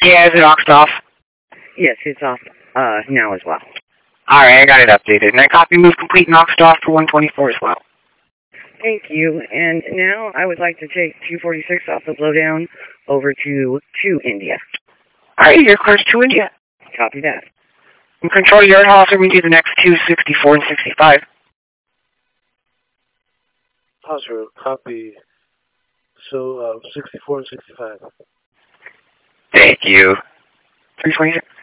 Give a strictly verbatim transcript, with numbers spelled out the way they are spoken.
Yeah, is it oxed off? Yes, it's off uh, now as well. Alright, I got it updated. And I copy move complete and oxed off for one twenty-four as well. Thank you. And now I would like to take two forty-six off the blowdown over to two India. Alright, your car's to India. Copy that. And control your house and we do the next two, sixty-four and sixty-five. Oscar, copy. So, uh, sixty-four and sixty-five. Thank you. three twenty-six.